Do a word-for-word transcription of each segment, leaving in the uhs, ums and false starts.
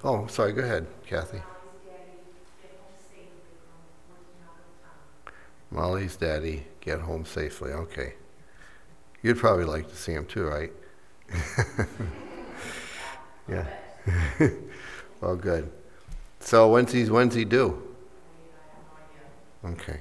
Oh, sorry, go ahead, Kathy. Molly's daddy get home safely, okay. You'd probably like to see him too, right? Yeah. Well, good. So when's he, when's he due? Okay.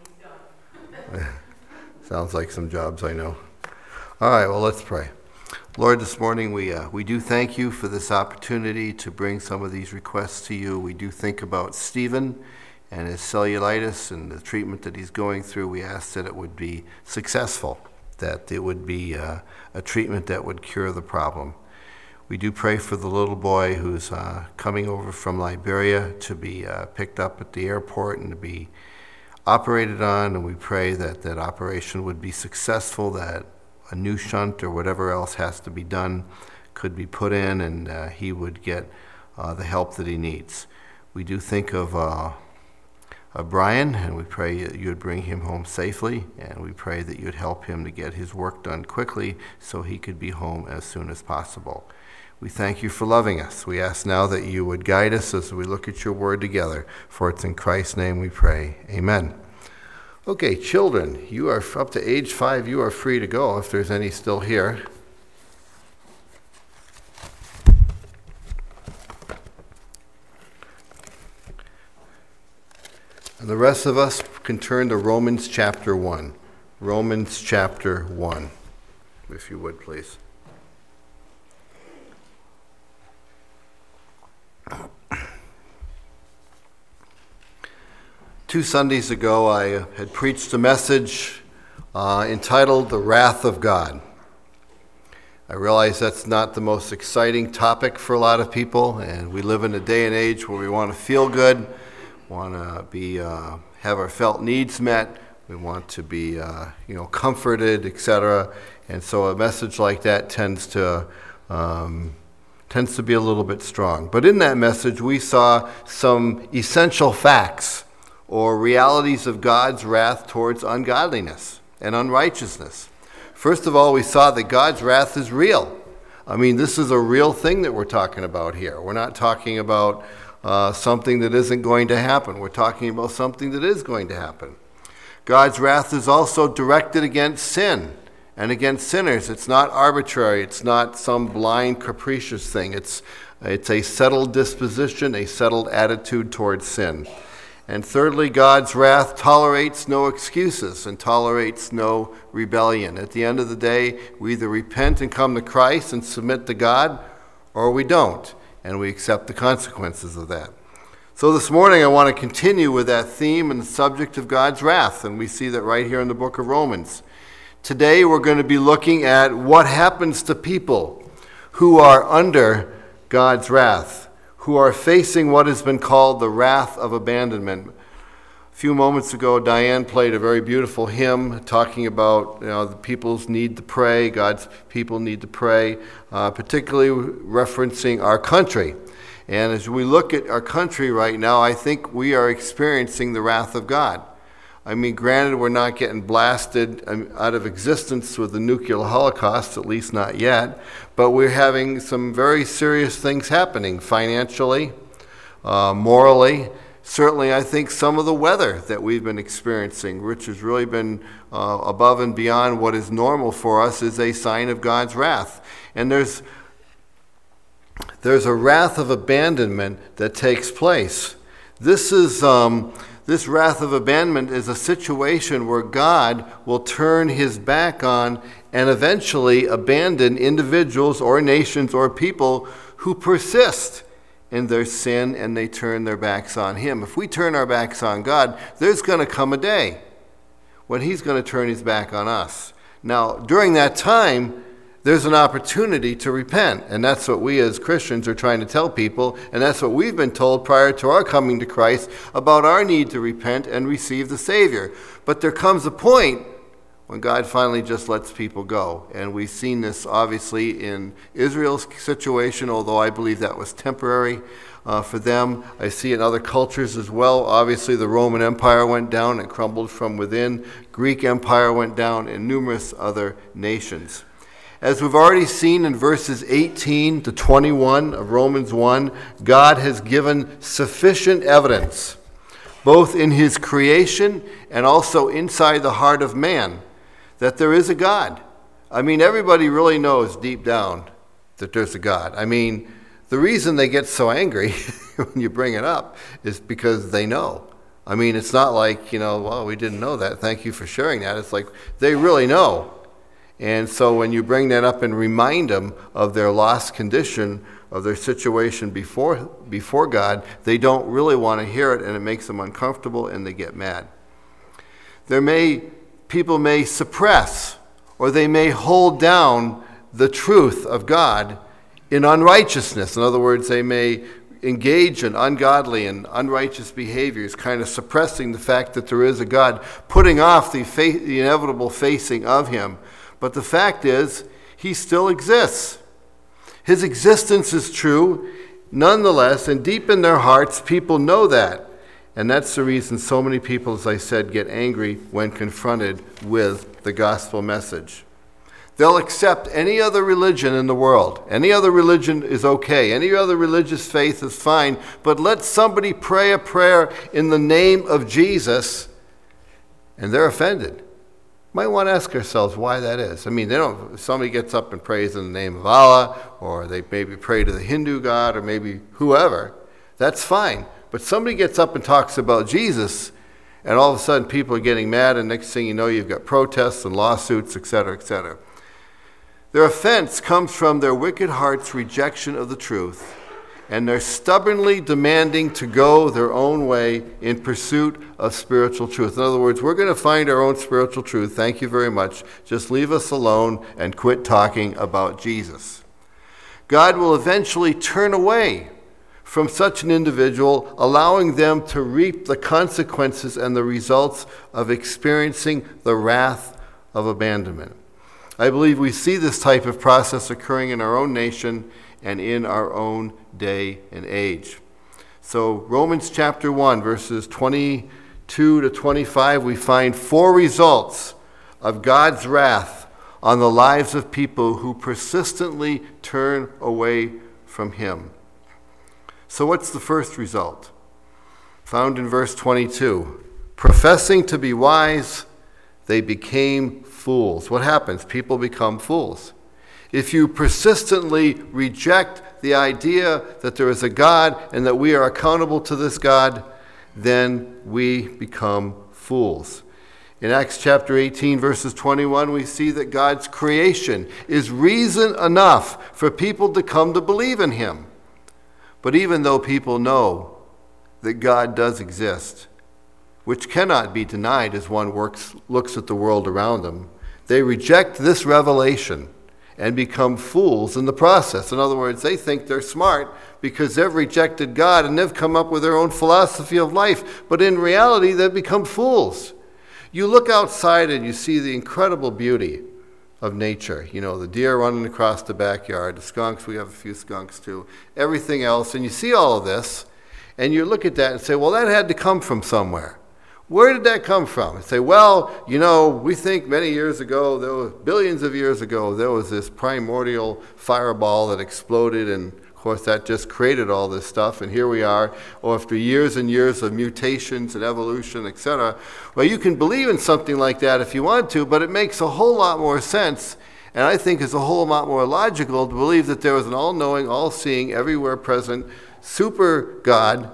Sounds like some jobs I know. All right, well, let's pray. Lord, this morning we uh, we do thank you for this opportunity to bring some of these requests to you. We do think about Stephen and his cellulitis and the treatment that he's going through. We ask that it would be successful, that it would be uh, a treatment that would cure the problem. We do pray for the little boy who's uh, coming over from Liberia to be uh, picked up at the airport and to be operated on, and we pray that that operation would be successful, that a new shunt or whatever else has to be done could be put in, and uh, he would get uh, the help that he needs. We do think of, uh, of Brian, and we pray that you would bring him home safely, and we pray that you'd help him to get his work done quickly so he could be home as soon as possible. We thank you for loving us. We ask now that you would guide us as we look at your word together, for it's in Christ's name we pray. Amen. Okay, children, you are up to age five. You are free to go if there's any still here. And the rest of us can turn to Romans chapter one. Romans chapter one, if you would, please. Two Sundays ago, I had preached a message uh, entitled The Wrath of God. I realize that's not the most exciting topic for a lot of people, and we live in a day and age where we want to feel good, want to be uh, have our felt needs met, we want to be uh, you know comforted, et cetera. And so a message like that tends to um, tends to be a little bit strong. But in that message, we saw some essential facts or realities of God's wrath towards ungodliness and unrighteousness. First of all, we saw that God's wrath is real. I mean, this is a real thing that we're talking about here. We're not talking about uh, something that isn't going to happen. We're talking about something that is going to happen. God's wrath is also directed against sin and against sinners. It's not arbitrary. It's not some blind, capricious thing. It's, it's a settled disposition, a settled attitude towards sin. And thirdly, God's wrath tolerates no excuses and tolerates no rebellion. At the end of the day, we either repent and come to Christ and submit to God, or we don't, and we accept the consequences of that. So this morning I want to continue with that theme and the subject of God's wrath, and we see that right here in the book of Romans. Today we're going to be looking at what happens to people who are under God's wrath, who are facing what has been called the wrath of abandonment. A few moments ago, Diane played a very beautiful hymn talking about you know the people's need to pray, God's people need to pray, uh, particularly referencing our country. And as we look at our country right now, I think we are experiencing the wrath of God. I mean, granted, we're not getting blasted out of existence with the nuclear holocaust, at least not yet, but we're having some very serious things happening financially, uh, morally. Certainly, I think some of the weather that we've been experiencing, which has really been uh, above and beyond what is normal for us, is a sign of God's wrath. And there's there's a wrath of abandonment that takes place. This is... Um, This wrath of abandonment is a situation where God will turn his back on and eventually abandon individuals or nations or people who persist in their sin and they turn their backs on him. If we turn our backs on God, there's going to come a day when he's going to turn his back on us. Now, during that time, there's an opportunity to repent, and that's what we as Christians are trying to tell people, and that's what we've been told prior to our coming to Christ about our need to repent and receive the Savior. But there comes a point when God finally just lets people go, and we've seen this obviously in Israel's situation, although I believe that was temporary uh, for them. I see it in other cultures as well. Obviously the Roman Empire went down and crumbled from within. Greek Empire went down, and numerous other nations. As we've already seen in verses eighteen to twenty-one of Romans one, God has given sufficient evidence, both in his creation and also inside the heart of man, that there is a God. I mean, everybody really knows deep down that there's a God. I mean, the reason they get so angry when you bring it up is because they know. I mean, it's not like, you know, well, we didn't know that. Thank you for sharing that. It's like they really know. And so when you bring that up and remind them of their lost condition, of their situation before before God, they don't really want to hear it, and it makes them uncomfortable, and they get mad. There may people may suppress, or they may hold down the truth of God in unrighteousness. In other words, they may engage in ungodly and unrighteous behaviors, kind of suppressing the fact that there is a God, putting off the, fa- the inevitable facing of him. But the fact is, he still exists. His existence is true, nonetheless, and deep in their hearts, people know that. And that's the reason so many people, as I said, get angry when confronted with the gospel message. They'll accept any other religion in the world. Any other religion is okay. Any other religious faith is fine. But let somebody pray a prayer in the name of Jesus, and they're offended. Might want to ask ourselves why that is. I mean, they don't. If somebody gets up and prays in the name of Allah, or they maybe pray to the Hindu God, or maybe whoever, that's fine. But somebody gets up and talks about Jesus, and all of a sudden people are getting mad, and next thing you know, you've got protests and lawsuits, et cetera, et cetera. Their offense comes from their wicked heart's rejection of the truth, and they're stubbornly demanding to go their own way in pursuit of spiritual truth. In other words, we're going to find our own spiritual truth. Thank you very much. Just leave us alone and quit talking about Jesus. God will eventually turn away from such an individual, allowing them to reap the consequences and the results of experiencing the wrath of abandonment. I believe we see this type of process occurring in our own nation and in our own day and age. So Romans chapter one, verses twenty-two to twenty-five, we find four results of God's wrath on the lives of people who persistently turn away from him. So what's the first result? Found in verse twenty-two. Professing to be wise, they became fools. What happens? People become fools. If you persistently reject the idea that there is a God and that we are accountable to this God, then we become fools. In Acts chapter eighteen, verses twenty-one, we see that God's creation is reason enough for people to come to believe in him. But even though people know that God does exist, which cannot be denied as one works, looks at the world around them, they reject this revelation and become fools in the process. In other words, they think they're smart because they've rejected God and they've come up with their own philosophy of life. But in reality, they've become fools. You look outside and you see the incredible beauty of nature. You know, the deer running across the backyard, the skunks, we have a few skunks too, everything else. And you see all of this, and you look at that and say, well, that had to come from somewhere. Where did that come from? And say, well, you know, we think many years ago, there was billions of years ago, there was this primordial fireball that exploded, and of course that just created all this stuff, and here we are, or after years and years of mutations and evolution, et cetera. Well, you can believe in something like that if you want to, but it makes a whole lot more sense, and I think it's a whole lot more logical to believe that there was an all-knowing, all-seeing, everywhere present super God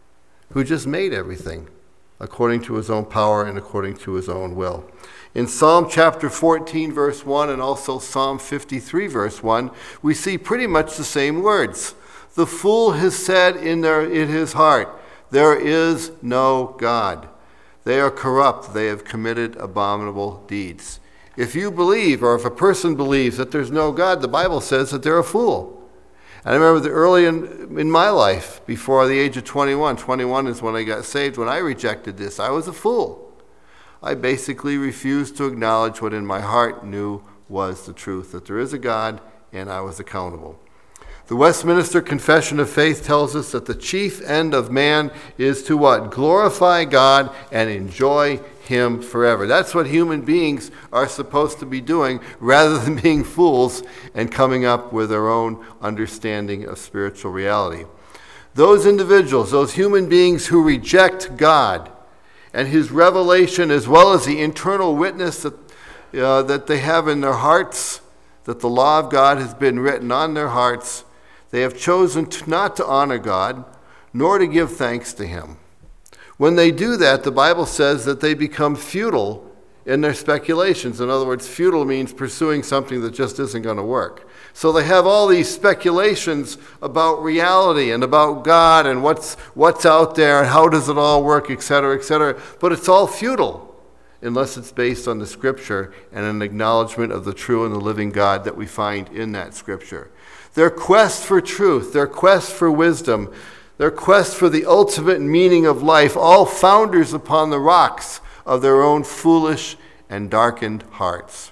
who just made everything according to his own power and according to his own will. In Psalm chapter fourteen, verse one, and also Psalm fifty-three, verse one, we see pretty much the same words. The fool has said in, their, in his heart, there is no God. They are corrupt. They have committed abominable deeds. If you believe, or if a person believes that there's no God, the Bible says that they're a fool. And I remember that early in, in my life, before the age of twenty-one, twenty-one is when I got saved, when I rejected this, I was a fool. I basically refused to acknowledge what in my heart knew was the truth, that there is a God, and I was accountable. The Westminster Confession of Faith tells us that the chief end of man is to what? Glorify God and enjoy him forever. That's what human beings are supposed to be doing, rather than being fools and coming up with their own understanding of spiritual reality. Those individuals, those human beings who reject God and his revelation, as well as the internal witness that, uh, that they have in their hearts, that the law of God has been written on their hearts, they have chosen to not to honor God, nor to give thanks to him. When they do that, the Bible says that they become futile in their speculations. In other words, futile means pursuing something that just isn't going to work. So they have all these speculations about reality and about God and what's what's out there and how does it all work, et cetera, et cetera. But it's all futile unless it's based on the Scripture and an acknowledgement of the true and the living God that we find in that Scripture. Their quest for truth, their quest for wisdom, their quest for the ultimate meaning of life, all founders upon the rocks of their own foolish and darkened hearts.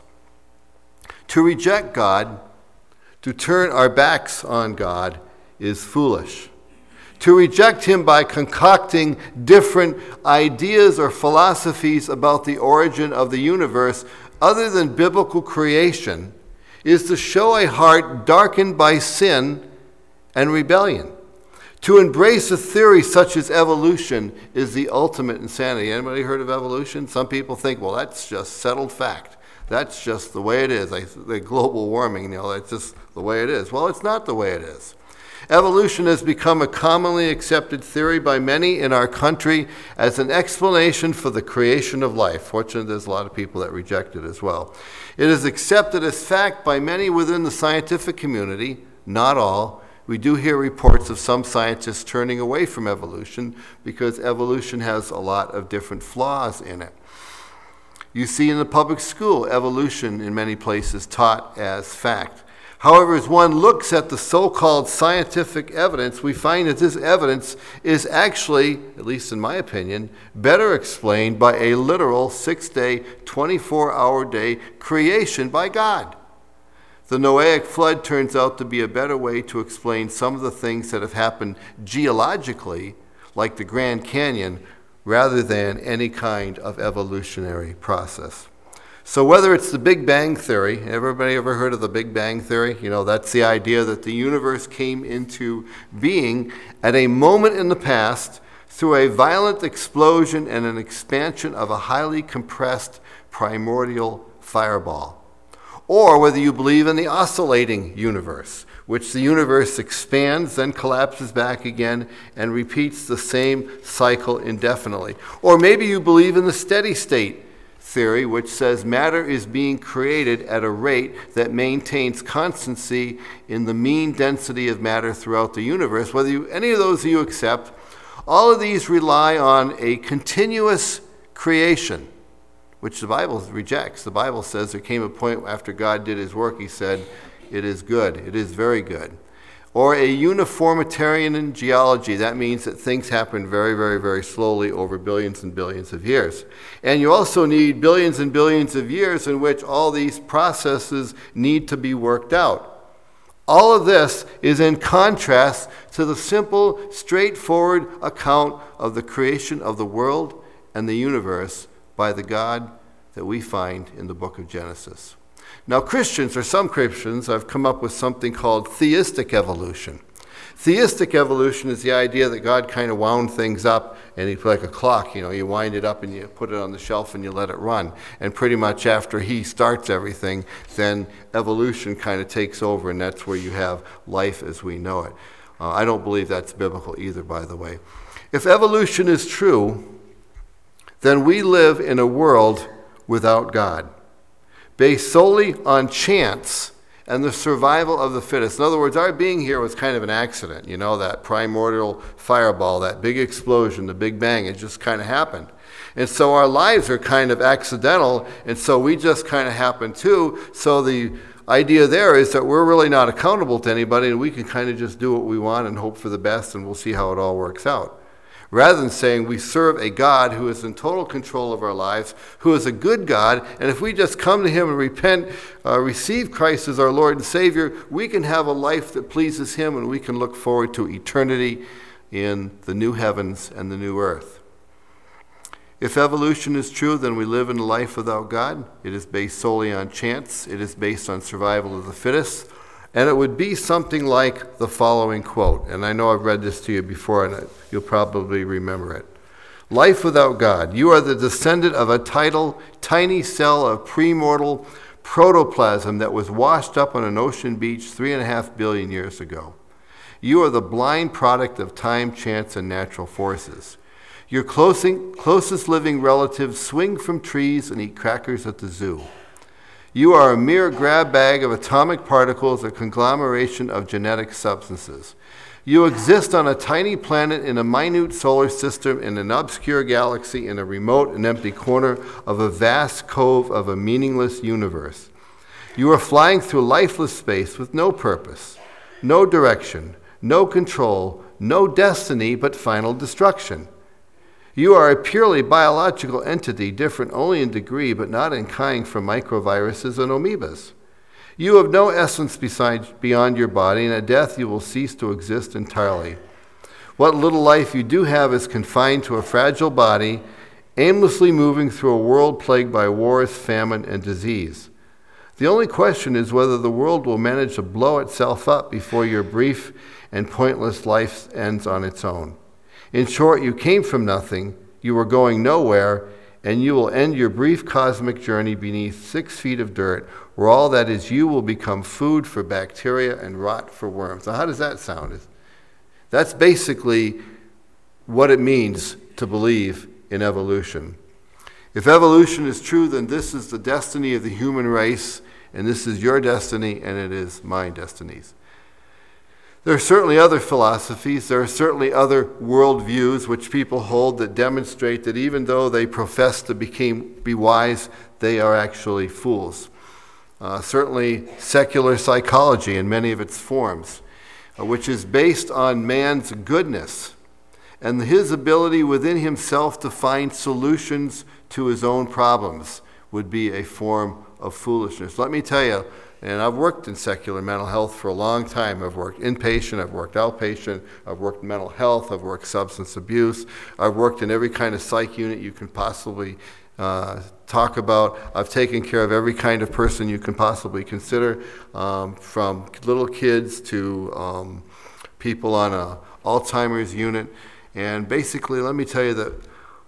To reject God, to turn our backs on God, is foolish. To reject him by concocting different ideas or philosophies about the origin of the universe other than biblical creation is to show a heart darkened by sin and rebellion. To embrace a theory such as evolution is the ultimate insanity. Anybody heard of evolution? Some people think, well, that's just settled fact. That's just the way it is. Like the global warming, you know, that's just the way it is. Well, it's not the way it is. Evolution has become a commonly accepted theory by many in our country as an explanation for the creation of life. Fortunately, there's a lot of people that reject it as well. It is accepted as fact by many within the scientific community, not all. We do hear reports of some scientists turning away from evolution because evolution has a lot of different flaws in it. You see in the public school evolution in many places taught as fact. However, as one looks at the so-called scientific evidence, we find that this evidence is actually, at least in my opinion, better explained by a literal six-day, twenty-four hour day creation by God. The Noahic flood turns out to be a better way to explain some of the things that have happened geologically, like the Grand Canyon, rather than any kind of evolutionary process. So whether it's the Big Bang Theory, everybody ever heard of the Big Bang Theory? You know, that's the idea that the universe came into being at a moment in the past through a violent explosion and an expansion of a highly compressed primordial fireball. Or whether you believe in the oscillating universe, which the universe expands, then collapses back again, and repeats the same cycle indefinitely. Or maybe you believe in the steady state theory, which says matter is being created at a rate that maintains constancy in the mean density of matter throughout the universe. Whether you, any of those you accept, all of these rely on a continuous creation, which the Bible rejects. The Bible says there came a point after God did his work, he said, it is good, it is very good. Or a uniformitarian in geology. That means that things happen very, very, very slowly over billions and billions of years. And you also need billions and billions of years in which all these processes need to be worked out. All of this is in contrast to the simple, straightforward account of the creation of the world and the universe by the God that we find in the book of Genesis. Now, Christians, or some Christians, have come up with something called theistic evolution. Theistic evolution is the idea that God kind of wound things up, and he's like a clock, you know, you wind it up and you put it on the shelf and you let it run. And pretty much after he starts everything, then evolution kind of takes over, and that's where you have life as we know it. Uh, I don't believe that's biblical either, by the way. If evolution is true, then we live in a world without God, based solely on chance and the survival of the fittest. In other words, our being here was kind of an accident. You know, that primordial fireball, that big explosion, the Big Bang, it just kind of happened. And so our lives are kind of accidental, and so we just kind of happen too. So the idea there is that we're really not accountable to anybody, and we can kind of just do what we want and hope for the best, and we'll see how it all works out. Rather than saying we serve a God who is in total control of our lives, who is a good God, and if we just come to him and repent, uh, receive Christ as our Lord and Savior, we can have a life that pleases him, and we can look forward to eternity in the new heavens and the new earth. If evolution is true, then we live in a life without God. It is based solely on chance. It is based on survival of the fittest. And it would be something like the following quote, and I know I've read this to you before, and you'll probably remember it. Life without God. You are the descendant of a tidal, tiny cell of premortal protoplasm that was washed up on an ocean beach three and a half billion years ago. You are the blind product of time, chance, and natural forces. Your closing, closest living relatives swing from trees and eat crackers at the zoo. You are a mere grab bag of atomic particles, a conglomeration of genetic substances. You exist on a tiny planet in a minute solar system in an obscure galaxy in a remote and empty corner of a vast cove of a meaningless universe. You are flying through lifeless space with no purpose, no direction, no control, no destiny but final destruction. You are a purely biological entity, different only in degree but not in kind from microviruses and amoebas. You have no essence besides, beyond your body, and at death you will cease to exist entirely. What little life you do have is confined to a fragile body, aimlessly moving through a world plagued by wars, famine, and disease. The only question is whether the world will manage to blow itself up before your brief and pointless life ends on its own. In short, you came from nothing, you were going nowhere, and you will end your brief cosmic journey beneath six feet of dirt, where all that is you will become food for bacteria and rot for worms. Now, how does that sound? That's basically what it means to believe in evolution. If evolution is true, then this is the destiny of the human race, and this is your destiny, and it is my destinies. There are certainly other philosophies, there are certainly other worldviews which people hold that demonstrate that even though they profess to became, be wise, they are actually fools. Uh, certainly secular psychology in many of its forms, uh, which is based on man's goodness and his ability within himself to find solutions to his own problems, would be a form of foolishness. Let me tell you, and I've worked in secular mental health for a long time. I've worked inpatient, I've worked outpatient, I've worked in mental health, I've worked substance abuse, I've worked in every kind of psych unit you can possibly uh, talk about. I've taken care of every kind of person you can possibly consider, um, from little kids to um, people on a Alzheimer's unit. And basically, let me tell you that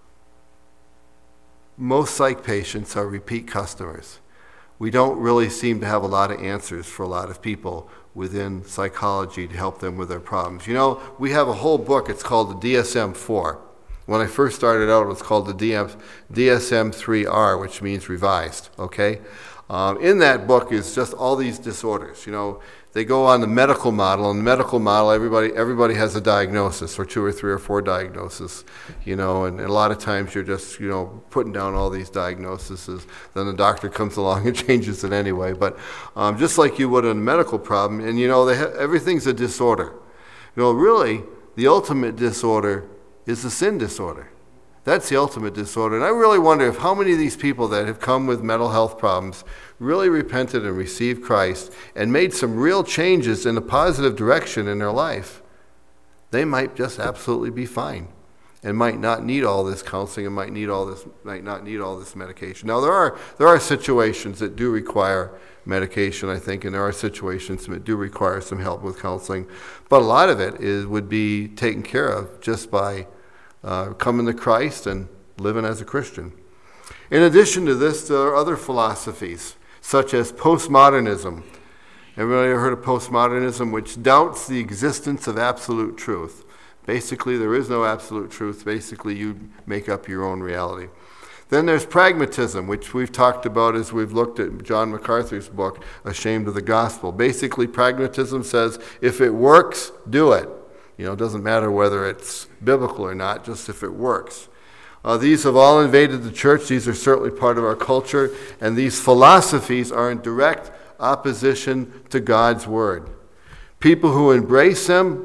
most psych patients are repeat customers. We don't really seem to have a lot of answers for a lot of people within psychology to help them with their problems. You know, we have a whole book, it's called the D S M four. When I first started out, it was called the D S M three R, which means revised, okay? Um, in that book is just all these disorders. You know, they go on the medical model. In the medical model, everybody everybody has a diagnosis, or two or three or four diagnoses, you know, and, and a lot of times you're just, you know, putting down all these diagnoses. Then the doctor comes along and changes it anyway. But um, just like you would in a medical problem, and, you know, they ha- everything's a disorder. You know, really, the ultimate disorder is the sin disorder. That's the ultimate disorder. And I really wonder if how many of these people that have come with mental health problems really repented and received Christ and made some real changes in a positive direction in their life. They might just absolutely be fine and might not need all this counseling and might need all this might not need all this medication. Now there are there are situations that do require medication, I think, and there are situations that do require some help with counseling. But a lot of it is would be taken care of just by Uh, coming to Christ and living as a Christian. In addition to this, there are other philosophies, such as postmodernism. Everybody ever heard of postmodernism, which doubts the existence of absolute truth? Basically, there is no absolute truth. Basically, you make up your own reality. Then there's pragmatism, which we've talked about as we've looked at John MacArthur's book, Ashamed of the Gospel. Basically, pragmatism says, if it works, do it. You know, it doesn't matter whether it's biblical or not, just if it works. Uh, these have all invaded the church. These are certainly part of our culture. And these philosophies are in direct opposition to God's word. People who embrace them,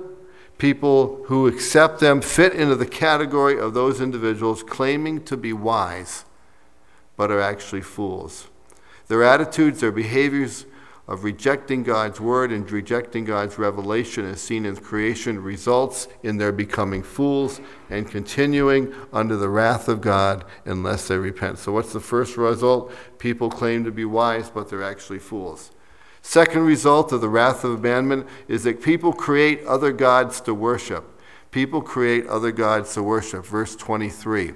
people who accept them, fit into the category of those individuals claiming to be wise, but are actually fools. Their attitudes, their behaviors of rejecting God's word and rejecting God's revelation as seen in creation results in their becoming fools and continuing under the wrath of God unless they repent. So what's the first result? People claim to be wise, but they're actually fools. Second result of the wrath of abandonment is that people create other gods to worship. People create other gods to worship. Verse twenty-three.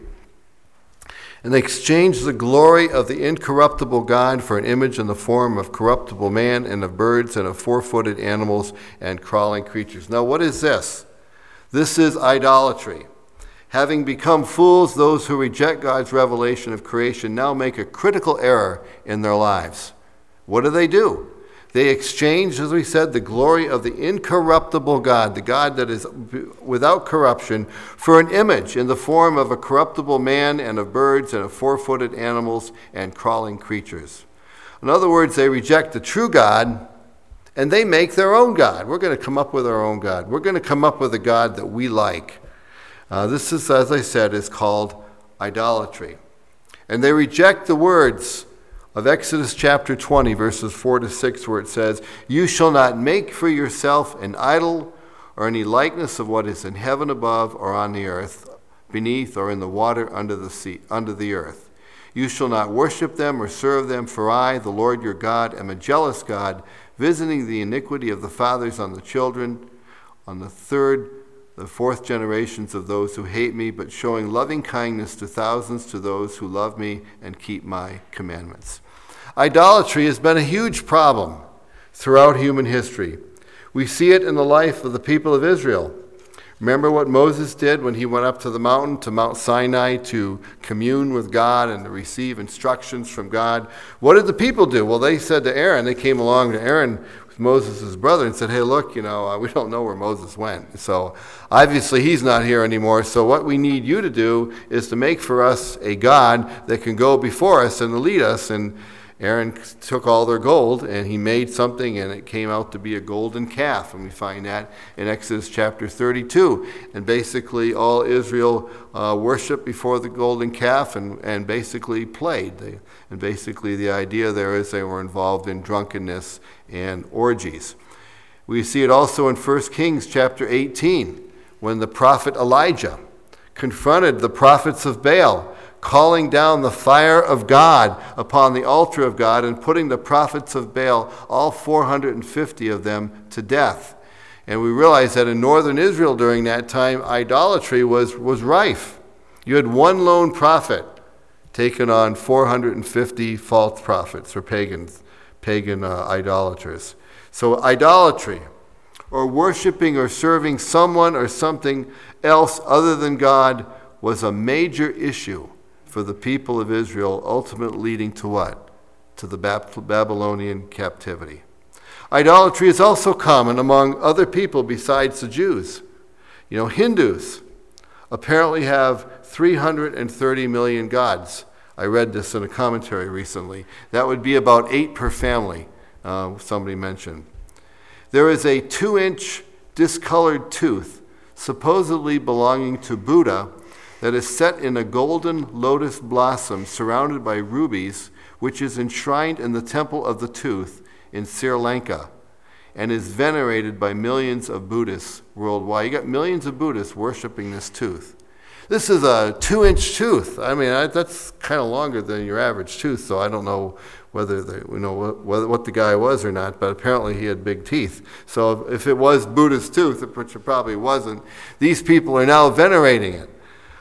And they exchanged the glory of the incorruptible God for an image in the form of corruptible man and of birds and of four-footed animals and crawling creatures. Now, what is this? This is idolatry. Having become fools, those who reject God's revelation of creation now make a critical error in their lives. What do they do? They exchange, as we said, the glory of the incorruptible God, the God that is without corruption, for an image in the form of a corruptible man and of birds and of four-footed animals and crawling creatures. In other words, they reject the true God and they make their own God. We're going to come up with our own God. We're going to come up with a God that we like. Uh, this is, as I said, is called idolatry. And they reject the words of Exodus chapter twenty, verses four to six, where it says, "You shall not make for yourself an idol or any likeness of what is in heaven above or on the earth beneath or in the water under the sea, under the earth. You shall not worship them or serve them, for I, the Lord your God, am a jealous God, visiting the iniquity of the fathers on the children, on the third, the fourth generations of those who hate me, but showing loving kindness to thousands to those who love me and keep my commandments." Idolatry has been a huge problem throughout human history. We see it in the life of the people of Israel. Remember what Moses did when he went up to the mountain, to Mount Sinai, to commune with God and to receive instructions from God? What did the people do? Well, they said to Aaron, they came along to Aaron, Moses' brother, and said, "Hey, look, you know, uh, we don't know where Moses went. So obviously he's not here anymore. So what we need you to do is to make for us a God that can go before us and lead us." And Aaron took all their gold and he made something, and it came out to be a golden calf. And we find that in Exodus chapter thirty-two. And basically all Israel uh, worshiped before the golden calf and, and basically played. They, and basically the idea there is they were involved in drunkenness and orgies. We see it also in First Kings chapter eighteen, when the prophet Elijah confronted the prophets of Baal, calling down the fire of God upon the altar of God and putting the prophets of Baal, all four hundred fifty of them, to death. And we realize that in northern Israel during that time, idolatry was, was rife. You had one lone prophet taking on four hundred fifty false prophets or pagans, pagan uh, idolaters. So idolatry, or worshiping or serving someone or something else other than God, was a major issue for the people of Israel, ultimately leading to what? To the Babylonian captivity. Idolatry is also common among other people besides the Jews. You know, Hindus apparently have three hundred thirty million gods. I read this in a commentary recently. That would be about eight per family, uh, somebody mentioned. There is a two-inch discolored tooth, supposedly belonging to Buddha, that is set in a golden lotus blossom surrounded by rubies, which is enshrined in the Temple of the Tooth in Sri Lanka and is venerated by millions of Buddhists worldwide. You got millions of Buddhists worshiping this tooth. This is a two-inch tooth. I mean, I, that's kind of longer than your average tooth, so I don't know whether the, you know what, what the guy was or not, but apparently he had big teeth. So if it was Buddha's tooth, which it probably wasn't, these people are now venerating it.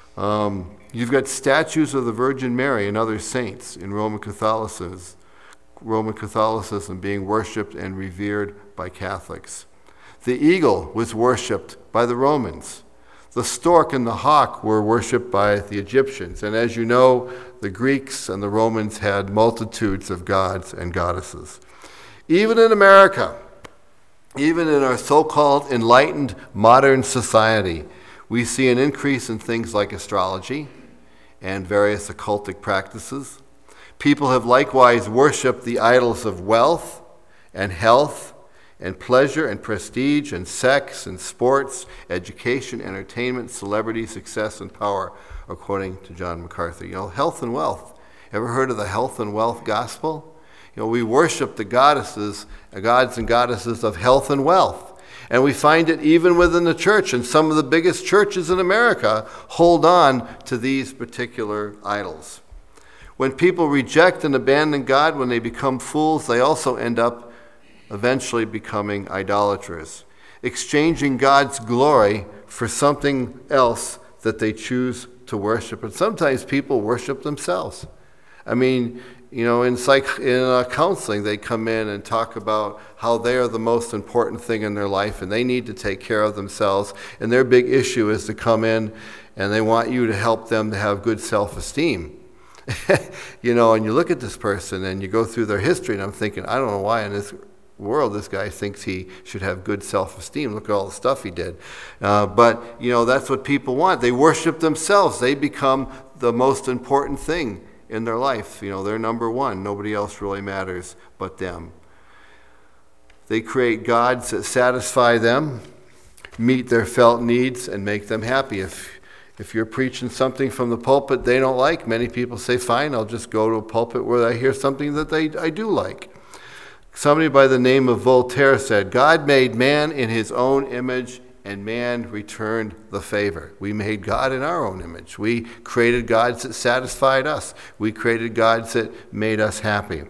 Um, you've got statues of the Virgin Mary and other saints in Roman Catholicism, Roman Catholicism being worshipped and revered by Catholics. The eagle was worshipped by the Romans. The stork and the hawk were worshipped by the Egyptians. And as you know, the Greeks and the Romans had multitudes of gods and goddesses. Even in America, even in our so-called enlightened modern society, we see an increase in things like astrology and various occultic practices. People have likewise worshipped the idols of wealth and health and pleasure and prestige and sex and sports, education, entertainment, celebrity, success, and power, according to John MacArthur. You know, health and wealth. Ever heard of the health and wealth gospel? You know, we worship the goddesses, gods and goddesses of health and wealth. And we find it even within the church, and some of the biggest churches in America hold on to these particular idols. When people reject and abandon God, when they become fools, they also end up eventually becoming idolaters, exchanging God's glory for something else that they choose to worship. And sometimes people worship themselves. I mean, you know, in psych, in uh, counseling, they come in and talk about how they are the most important thing in their life and they need to take care of themselves. And their big issue is to come in and they want you to help them to have good self-esteem. You know, and you look at this person and you go through their history, and I'm thinking, I don't know why in this world this guy thinks he should have good self-esteem. Look at all the stuff he did. Uh, but, you know, that's what people want. They worship themselves. They become the most important thing in their life. You know, they're number one. Nobody else really matters but them. They create gods that satisfy them, meet their felt needs, and make them happy. If If you're preaching something from the pulpit they don't like, many people say, fine, I'll just go to a pulpit where I hear something that they I do like. Somebody by the name of Voltaire said, God made man in his own image, and man returned the favor. We made God in our own image. We created gods that satisfied us. We created gods that made us happy.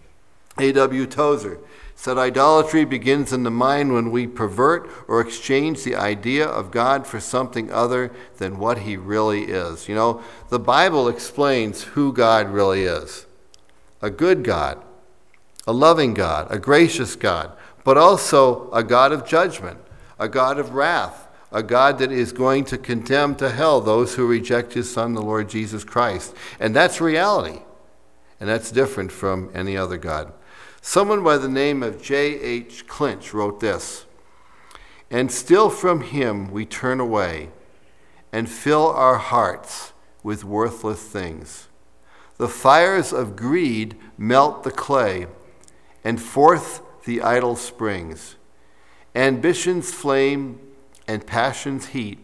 A W Tozer said, idolatry begins in the mind when we pervert or exchange the idea of God for something other than what he really is. You know, the Bible explains who God really is. A good God, a loving God, a gracious God, but also a God of judgment, a God of wrath, a God that is going to condemn to hell those who reject his Son, the Lord Jesus Christ. And that's reality. And that's different from any other God. Someone by the name of J H Clinch wrote this, and still from him we turn away and fill our hearts with worthless things. The fires of greed melt the clay, and forth the idol springs. Ambition's flame and passion's heat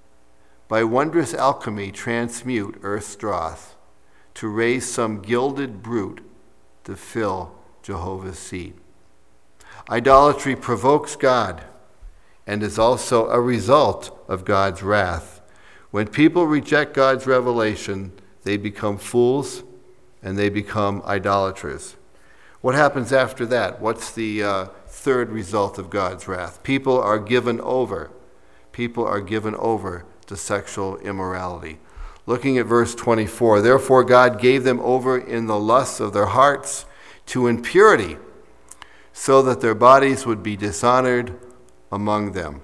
by wondrous alchemy transmute earth's dross to raise some gilded brute to fill Jehovah's seat. Idolatry provokes God and is also a result of God's wrath. When people reject God's revelation, they become fools and they become idolaters. What happens after that? What's the uh, third result of God's wrath? People are given over. People are given over to sexual immorality. Looking at verse twenty-four, therefore God gave them over in the lusts of their hearts to impurity, so that their bodies would be dishonored among them.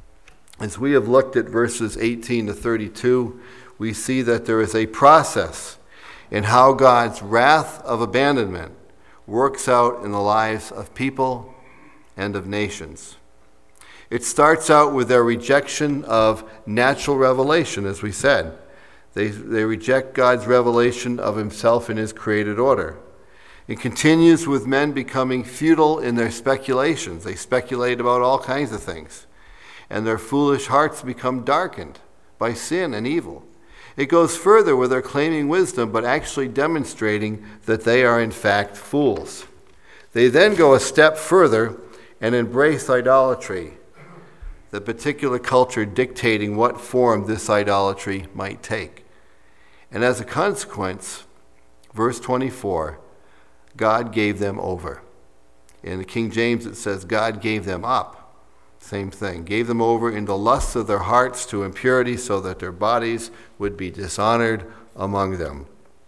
As we have looked at verses eighteen to thirty-two, we see that there is a process in how God's wrath of abandonment works out in the lives of people and of nations. It starts out with their rejection of natural revelation, as we said. They, they reject God's revelation of himself in his created order. It continues with men becoming futile in their speculations. They speculate about all kinds of things. And their foolish hearts become darkened by sin and evil. It goes further with their claiming wisdom, but actually demonstrating that they are in fact fools. They then go a step further and embrace idolatry, the particular culture dictating what form this idolatry might take. And as a consequence, verse twenty-four, God gave them over. In the King James it says God gave them up. Same thing. Gave them over in the lusts of their hearts to impurity so that their bodies would be dishonored among them.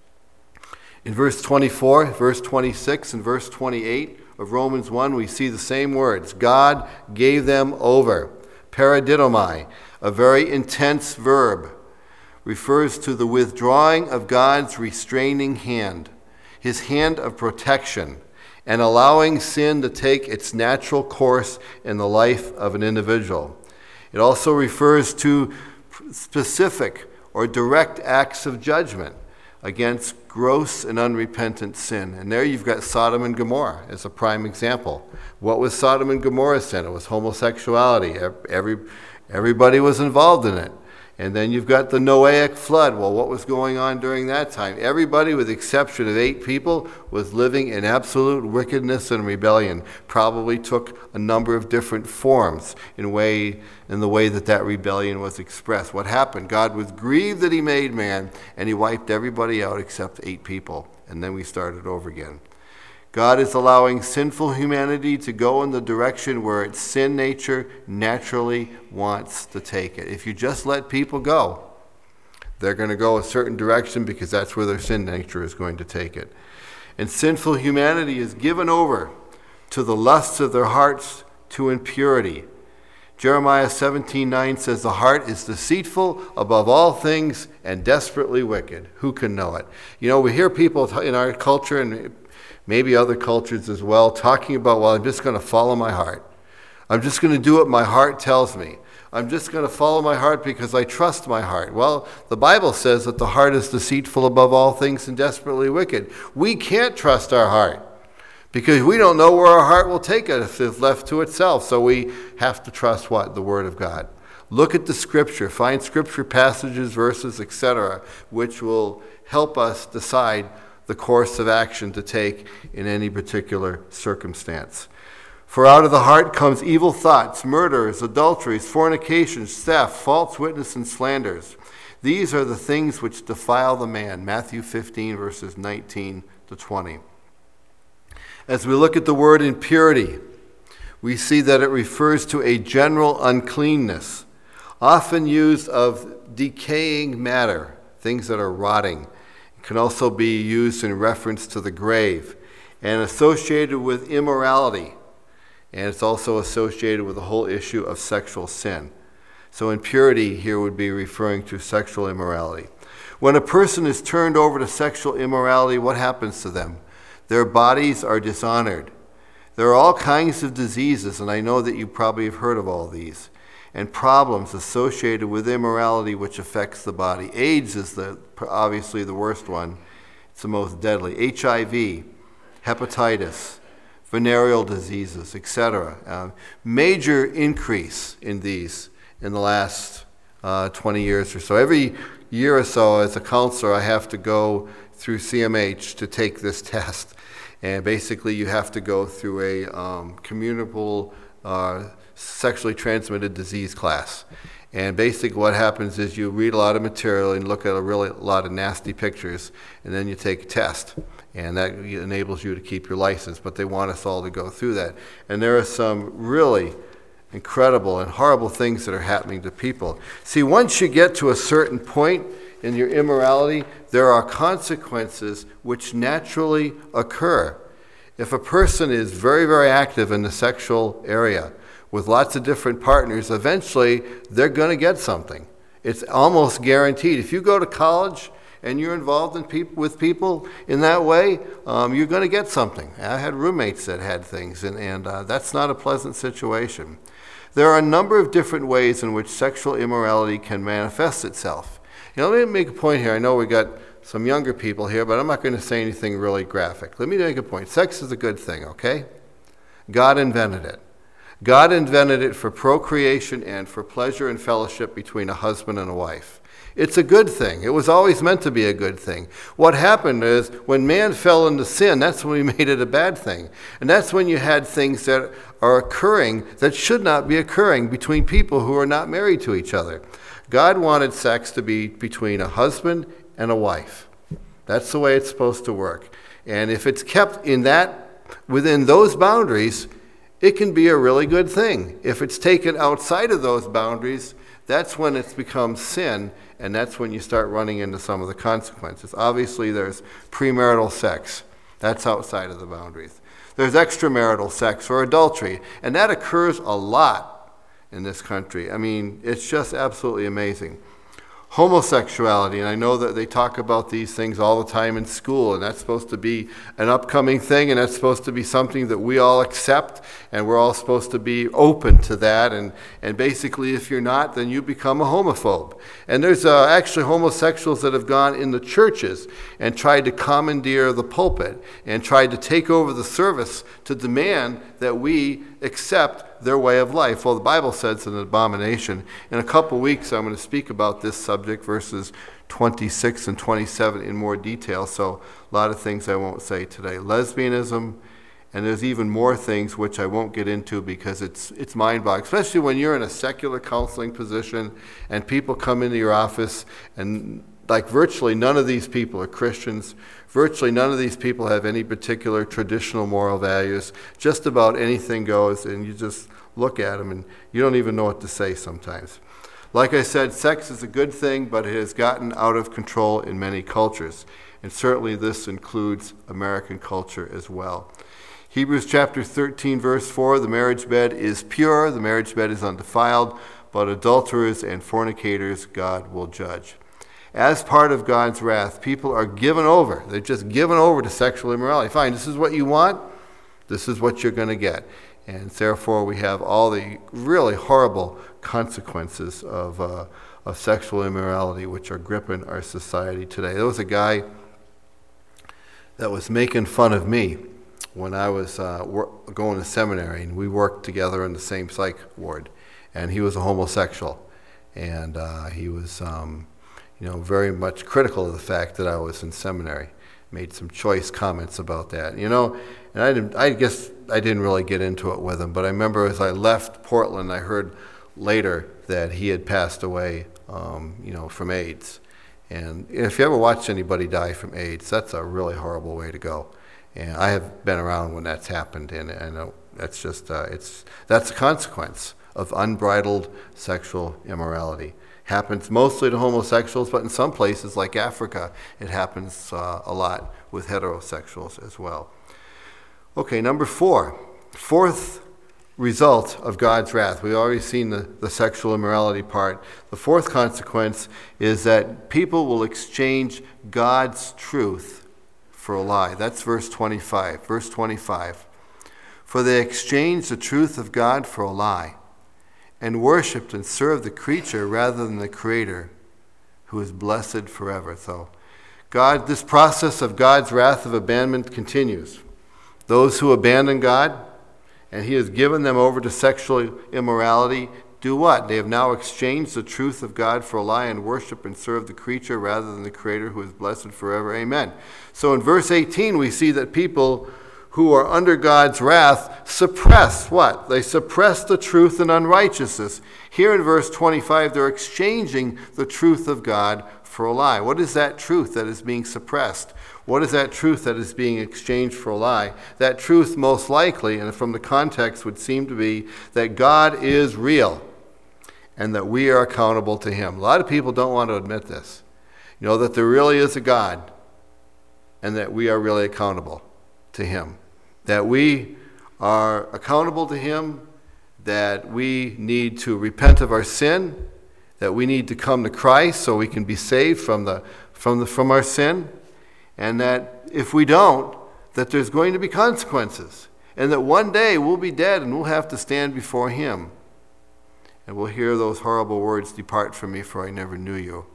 In verse twenty-four, verse twenty-six, and verse twenty-eight of Romans one, we see the same words. God gave them over. Paradidomai, a very intense verb, refers to the withdrawing of God's restraining hand, his hand of protection, and allowing sin to take its natural course in the life of an individual. It also refers to specific or direct acts of judgment against gross and unrepentant sin. And there you've got Sodom and Gomorrah as a prime example. What was Sodom and Gomorrah's sin? It was homosexuality. Every, everybody was involved in it. And then you've got the Noahic flood. Well, what was going on during that time? Everybody, with the exception of eight people, was living in absolute wickedness and rebellion. Probably took a number of different forms in way in the way that that rebellion was expressed. What happened? God was grieved that he made man, and he wiped everybody out except eight people. And then we started over again. God is allowing sinful humanity to go in the direction where its sin nature naturally wants to take it. If you just let people go, they're going to go a certain direction because that's where their sin nature is going to take it. And sinful humanity is given over to the lusts of their hearts, to impurity. Jeremiah seventeen nine says, the heart is deceitful above all things and desperately wicked. Who can know it? You know, we hear people in our culture and maybe other cultures as well, talking about, well, I'm just going to follow my heart. I'm just going to do what my heart tells me. I'm just going to follow my heart because I trust my heart. Well, the Bible says that the heart is deceitful above all things and desperately wicked. We can't trust our heart because we don't know where our heart will take us if it's left to itself. So we have to trust what? The Word of God. Look at the Scripture. Find Scripture passages, verses, et cetera, which will help us decide the course of action to take in any particular circumstance. For out of the heart comes evil thoughts, murders, adulteries, fornications, theft, false witness, and slanders. These are the things which defile the man. Matthew fifteen, verses nineteen to twenty. As we look at the word impurity, we see that it refers to a general uncleanness, often used of decaying matter, things that are rotting. Can also be used in reference to the grave and associated with immorality. And it's also associated with the whole issue of sexual sin. So impurity here would be referring to sexual immorality. When a person is turned over to sexual immorality, what happens to them? Their bodies are dishonored. There are all kinds of diseases, and I know that you probably have heard of all these, and problems associated with immorality which affects the body. AIDS is the obviously the worst one. It's the most deadly. H I V, hepatitis, venereal diseases, et cetera. Uh, major increase in these in the last uh, twenty years or so. Every year or so, as a counselor, I have to go through C M H to take this test. And basically, you have to go through a um, communicable uh, sexually transmitted disease class. And basically what happens is you read a lot of material and look at a really a lot of nasty pictures, and then you take a test. And that enables you to keep your license. But they want us all to go through that. And there are some really incredible and horrible things that are happening to people. See, once you get to a certain point in your immorality, there are consequences which naturally occur. If a person is very, very active in the sexual area with lots of different partners, eventually they're going to get something. It's almost guaranteed. If you go to college and you're involved in peop- with people in that way, um, you're going to get something. I had roommates that had things, and, and uh, that's not a pleasant situation. There are a number of different ways in which sexual immorality can manifest itself. You know, let me make a point here. I know we got some younger people here, but I'm not going to say anything really graphic. Let me make a point. Sex is a good thing, okay? God invented it. God invented it for procreation and for pleasure and fellowship between a husband and a wife. It's a good thing. It was always meant to be a good thing. What happened is when man fell into sin, that's when we made it a bad thing. And that's when you had things that are occurring that should not be occurring between people who are not married to each other. God wanted sex to be between a husband and a wife. That's the way it's supposed to work. And if it's kept in that, within those boundaries, it can be a really good thing. If it's taken outside of those boundaries, that's when it's become sin, and that's when you start running into some of the consequences. Obviously, there's premarital sex. That's outside of the boundaries. There's extramarital sex or adultery, and that occurs a lot in this country. I mean, it's just absolutely amazing. Homosexuality, and I know that they talk about these things all the time in school, and that's supposed to be an upcoming thing, and that's supposed to be something that we all accept, and we're all supposed to be open to that, and, and basically if you're not, then you become a homophobe. And there's uh, actually homosexuals that have gone in the churches and tried to commandeer the pulpit and tried to take over the service to demand that we accept their way of life. Well, the Bible says it's an abomination. In a couple weeks, I'm going to speak about this subject, verses twenty-six and twenty-seven, in more detail, so a lot of things I won't say today. Lesbianism, and there's even more things which I won't get into because it's it's mind-boggling, especially when you're in a secular counseling position and people come into your office and like virtually none of these people are Christians. Virtually none of these people have any particular traditional moral values. Just about anything goes, and you just look at them and you don't even know what to say sometimes. Like I said, sex is a good thing, but it has gotten out of control in many cultures. And certainly this includes American culture as well. Hebrews chapter thirteen, verse four, the marriage bed is pure, the marriage bed is undefiled, but adulterers and fornicators God will judge. As part of God's wrath, people are given over. They're just given over to sexual immorality. Fine, this is what you want. This is what you're going to get. And therefore, we have all the really horrible consequences of, uh, of sexual immorality, which are gripping our society today. There was a guy that was making fun of me when I was uh, wor- going to seminary, and we worked together in the same psych ward. And he was a homosexual. And uh, he was... Um, you know, very much critical of the fact that I was in seminary. Made some choice comments about that, you know, and I didn't, I guess I didn't really get into it with him, but I remember as I left Portland, I heard later that he had passed away, um, you know, from AIDS. And if you ever watch anybody die from AIDS, that's a really horrible way to go. And I have been around when that's happened, and, and that's just, uh, it's, that's a consequence of unbridled sexual immorality. Happens mostly to homosexuals, but in some places like Africa, it happens uh, a lot with heterosexuals as well. Okay, number four. Fourth result of God's wrath. We've already seen the, the sexual immorality part. The fourth consequence is that people will exchange God's truth for a lie. That's verse twenty-five. Verse twenty-five. For they exchanged the truth of God for a lie, and worshipped and served the creature rather than the Creator, who is blessed forever. So God, this process of God's wrath of abandonment continues. Those who abandon God, and he has given them over to sexual immorality, do what? They have now exchanged the truth of God for a lie and worship and serve the creature rather than the Creator, who is blessed forever. Amen. So in verse eighteen, we see that people who are under God's wrath suppress what? They suppress the truth and unrighteousness. Here in verse twenty-five, they're exchanging the truth of God for a lie. What is that truth that is being suppressed? What is that truth that is being exchanged for a lie? That truth most likely, and from the context, would seem to be that God is real and that we are accountable to him. A lot of people don't want to admit this. You know, that there really is a God and that we are really accountable to him. That we are accountable to him, that we need to repent of our sin, that we need to come to Christ so we can be saved from the from the from our sin, and that if we don't, that there's going to be consequences, and that one day we'll be dead and we'll have to stand before him, and we'll hear those horrible words, "Depart from me, for I never knew you."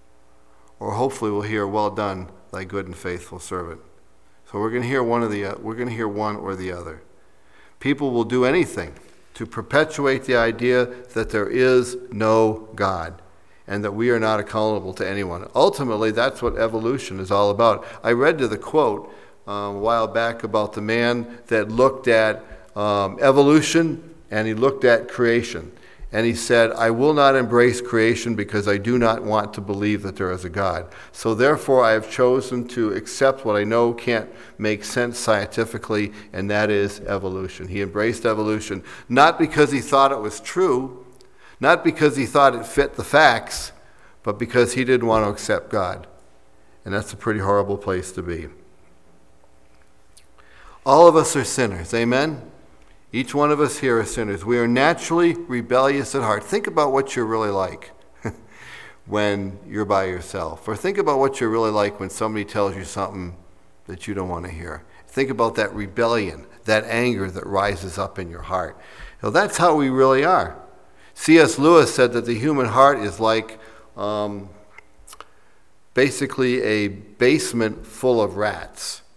Or hopefully we'll hear, "Well done, thy good and faithful servant." So we're going to hear one of the uh, we're going to hear one or the other. People will do anything to perpetuate the idea that there is no God and that we are not accountable to anyone. Ultimately, that's what evolution is all about. I read to the quote uh, a while back about the man that looked at um, evolution and he looked at creation. And he said, "I will not embrace creation because I do not want to believe that there is a God. So therefore I have chosen to accept what I know can't make sense scientifically, and that is evolution." He embraced evolution, not because he thought it was true, not because he thought it fit the facts, but because he didn't want to accept God. And that's a pretty horrible place to be. All of us are sinners, amen? Each one of us here are sinners. We are naturally rebellious at heart. Think about what you're really like when you're by yourself. Or think about what you're really like when somebody tells you something that you don't want to hear. Think about that rebellion, that anger that rises up in your heart. Now, that's how we really are. C S Lewis said that the human heart is like um, basically a basement full of rats.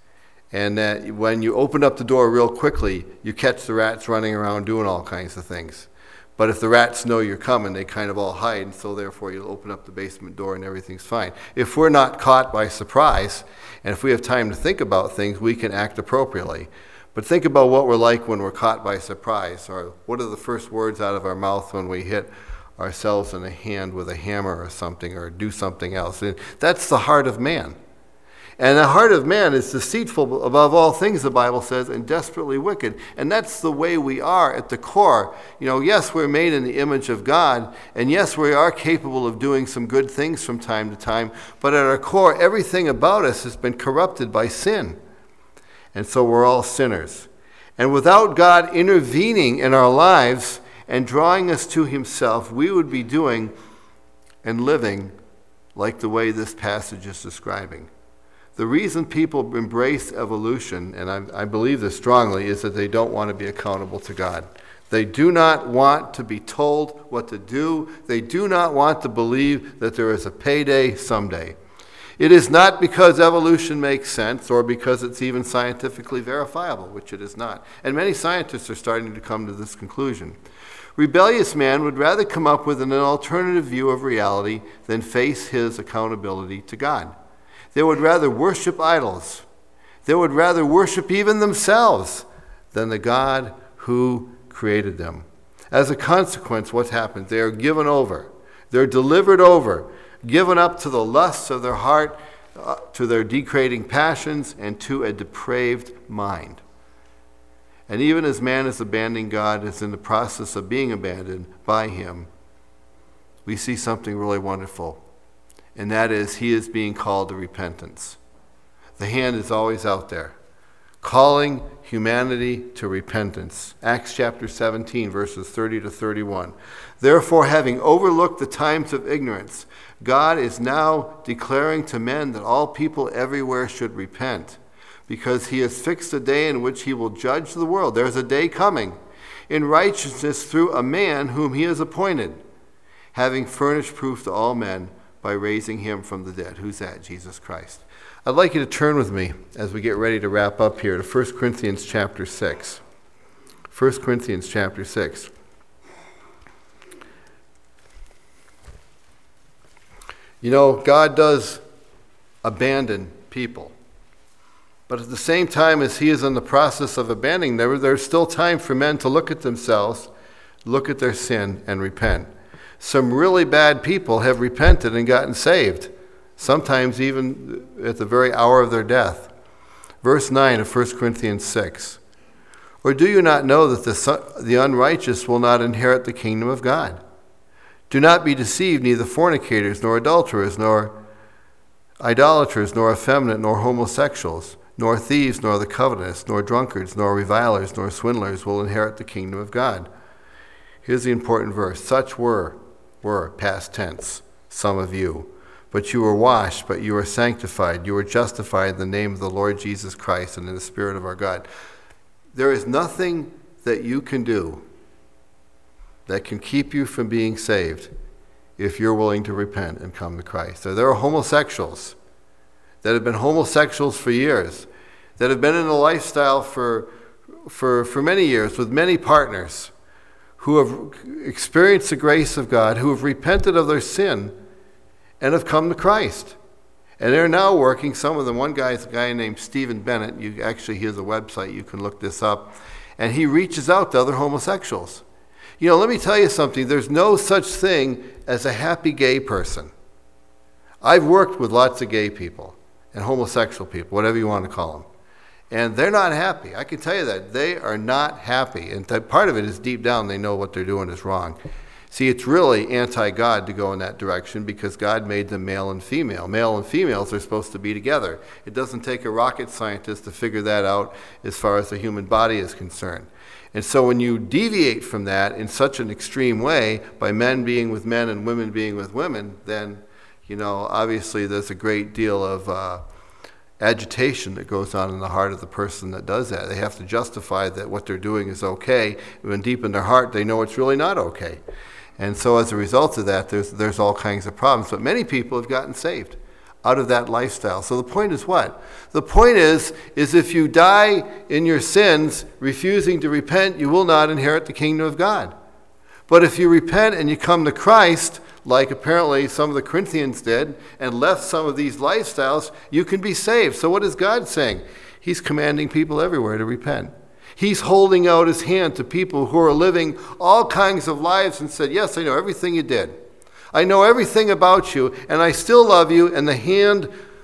And that when you open up the door real quickly, you catch the rats running around doing all kinds of things. But if the rats know you're coming, they kind of all hide, and so therefore you'll open up the basement door and everything's fine. If we're not caught by surprise, and if we have time to think about things, we can act appropriately. But think about what we're like when we're caught by surprise, or what are the first words out of our mouth when we hit ourselves in the hand with a hammer or something, or do something else. And that's the heart of man. And the heart of man is deceitful above all things, the Bible says, and desperately wicked. And that's the way we are at the core. You know, yes, we're made in the image of God, and yes, we are capable of doing some good things from time to time, but at our core, everything about us has been corrupted by sin. And so we're all sinners. And without God intervening in our lives and drawing us to himself, we would be doing and living like the way this passage is describing. The reason people embrace evolution, and I, I believe this strongly, is that they don't want to be accountable to God. They do not want to be told what to do. They do not want to believe that there is a payday someday. It is not because evolution makes sense or because it's even scientifically verifiable, which it is not. And many scientists are starting to come to this conclusion. Rebellious man would rather come up with an alternative view of reality than face his accountability to God. They would rather worship idols. They would rather worship even themselves than the God who created them. As a consequence, what happens? They are given over. They're delivered over, given up to the lusts of their heart, uh, to their degrading passions, and to a depraved mind. And even as man is abandoning God, is in the process of being abandoned by him, we see something really wonderful. And that is, he is being called to repentance. The hand is always out there, calling humanity to repentance. Acts chapter seventeen, verses thirty to thirty-one. Therefore, having overlooked the times of ignorance, God is now declaring to men that all people everywhere should repent, because he has fixed a day in which he will judge the world. There's a day coming in righteousness through a man whom he has appointed, having furnished proof to all men by raising him from the dead. Who's that? Jesus Christ. I'd like you to turn with me as we get ready to wrap up here to First Corinthians chapter six. First Corinthians chapter six. You know, God does abandon people. But at the same time as he is in the process of abandoning them, there's still time for men to look at themselves, look at their sin, and repent. Some really bad people have repented and gotten saved, sometimes even at the very hour of their death. Verse nine of First Corinthians six. Or do you not know that the, the unrighteous will not inherit the kingdom of God? Do not be deceived, neither fornicators, nor adulterers, nor idolaters, nor effeminate, nor homosexuals, nor thieves, nor the covetous, nor drunkards, nor revilers, nor swindlers will inherit the kingdom of God. Here's the important verse. Such were, were, past tense, some of you. But you were washed, but you were sanctified. You were justified in the name of the Lord Jesus Christ and in the Spirit of our God. There is nothing that you can do that can keep you from being saved if you're willing to repent and come to Christ. So there are homosexuals that have been homosexuals for years, that have been in a lifestyle for, for, for many years with many partners, who have experienced the grace of God, who have repented of their sin, and have come to Christ. And they're now working, some of them, one guy is a guy named Stephen Bennett. You actually, he has a website, you can look this up. And he reaches out to other homosexuals. You know, let me tell you something. There's no such thing as a happy gay person. I've worked with lots of gay people and homosexual people, whatever you want to call them. And they're not happy. I can tell you that. They are not happy. And th- part of it is deep down they know what they're doing is wrong. See, it's really anti-God to go in that direction because God made them male and female. Male and females are supposed to be together. It doesn't take a rocket scientist to figure that out as far as the human body is concerned. And so when you deviate from that in such an extreme way, by men being with men and women being with women, then, you know, obviously there's a great deal of uh, agitation that goes on in the heart of the person that does that. They have to justify that what they're doing is okay, when deep in their heart they know it's really not okay. And so as a result of that, there's there's all kinds of problems. But many people have gotten saved. out of that lifestyle. So the point is what? The point is, is if you die in your sins, refusing to repent, you will not inherit the kingdom of God. But if you repent and you come to Christ, like apparently some of the Corinthians did, and left some of these lifestyles, you can be saved. So what is God saying? He's commanding people everywhere to repent. He's holding out his hand to people who are living all kinds of lives and said, yes, I know everything you did. I know everything about you, and I still love you, and the hand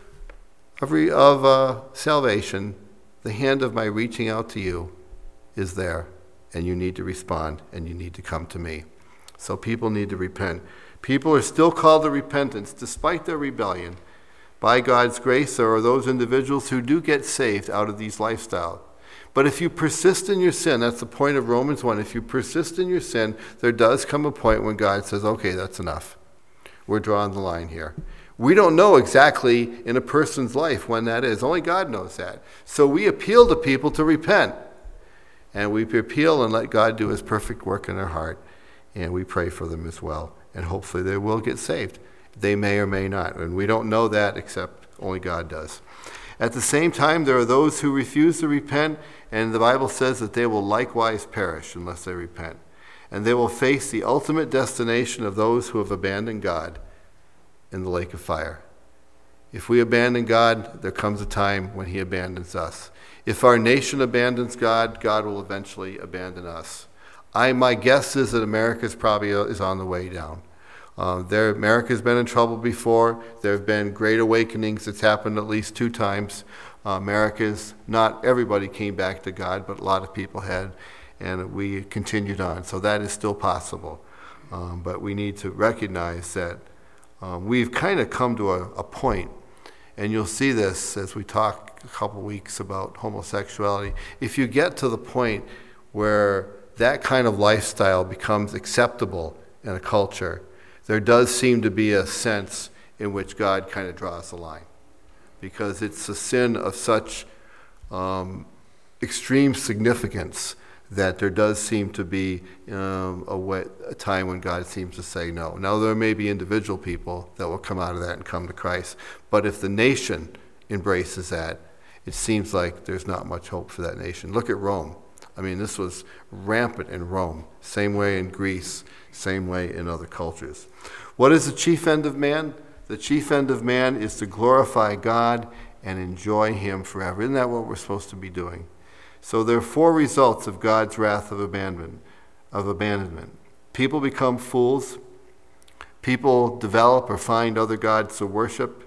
of, re- of uh, salvation, the hand of my reaching out to you is there, and you need to respond, and you need to come to me. So people need to repent. People are still called to repentance despite their rebellion. By God's grace, there are those individuals who do get saved out of these lifestyles. But if you persist in your sin, that's the point of Romans one, if you persist in your sin, there does come a point when God says, okay, that's enough. We're drawing the line here. We don't know exactly in a person's life when that is. Only God knows that. So we appeal to people to repent. And we appeal and let God do his perfect work in their heart. And we pray for them as well. And hopefully they will get saved. They may or may not. And we don't know that except only God does. At the same time, there are those who refuse to repent, and the Bible says that they will likewise perish unless they repent. And they will face the ultimate destination of those who have abandoned God in the lake of fire. If we abandon God, there comes a time when he abandons us. If our nation abandons God, God will eventually abandon us. I, my guess is that America is probably is on the way down. Uh, there, America's been in trouble before. There have been great awakenings. It's happened at least two times. Uh, America's, not everybody came back to God, but a lot of people had, and we continued on. So that is still possible. Um, but we need to recognize that um, we've kind of come to a, a point, and you'll see this as we talk a couple weeks about homosexuality. If you get to the point where that kind of lifestyle becomes acceptable in a culture, there does seem to be a sense in which God kind of draws the line, because it's a sin of such um, extreme significance that there does seem to be um, a, way, a time when God seems to say no. Now, there may be individual people that will come out of that and come to Christ, but if the nation embraces that, it seems like there's not much hope for that nation. Look at Rome. I mean, this was rampant in Rome, same way in Greece, same way in other cultures. What is the chief end of man? The chief end of man is to glorify God and enjoy him forever. Isn't that what we're supposed to be doing? So there are four results of God's wrath of abandonment. Of abandonment. People become fools. People develop or find other gods to worship.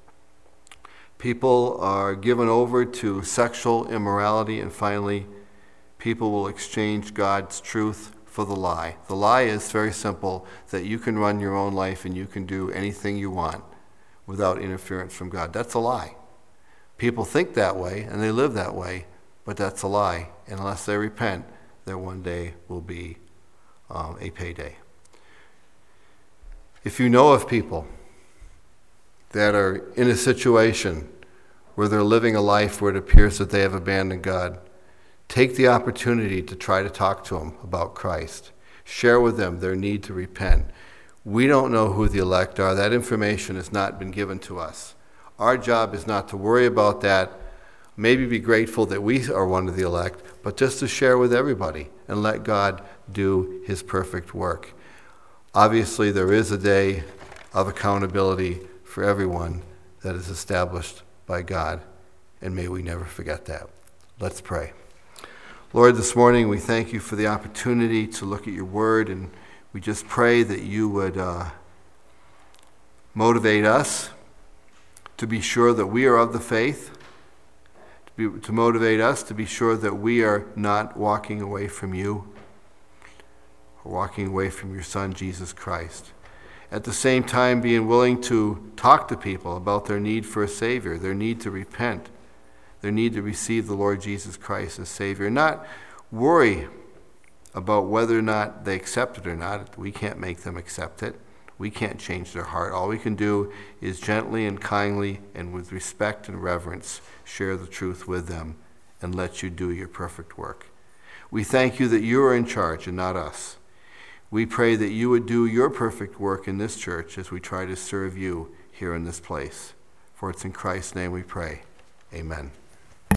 People are given over to sexual immorality, and finally, people will exchange God's truth for the lie. The lie is very simple, that you can run your own life and you can do anything you want without interference from God. That's a lie. People think that way and they live that way, but that's a lie. And unless they repent, there one day will be um, a payday. If you know of people that are in a situation where they're living a life where it appears that they have abandoned God, take the opportunity to try to talk to them about Christ. Share with them their need to repent. We don't know who the elect are. That information has not been given to us. Our job is not to worry about that, maybe be grateful that we are one of the elect, but just to share with everybody and let God do his perfect work. Obviously, there is a day of accountability for everyone that is established by God, and may we never forget that. Let's pray. Lord, this morning we thank you for the opportunity to look at your word, and we just pray that you would uh, motivate us to be sure that we are of the faith, to, be, to motivate us to be sure that we are not walking away from you, or walking away from your Son, Jesus Christ. At the same time, being willing to talk to people about their need for a Savior, their need to repent, their need to receive the Lord Jesus Christ as Savior. Not worry about whether or not they accept it or not. We can't make them accept it. We can't change their heart. All we can do is gently and kindly and with respect and reverence share the truth with them and let you do your perfect work. We thank you that you are in charge and not us. We pray that you would do your perfect work in this church as we try to serve you here in this place. For it's in Christ's name we pray. Amen.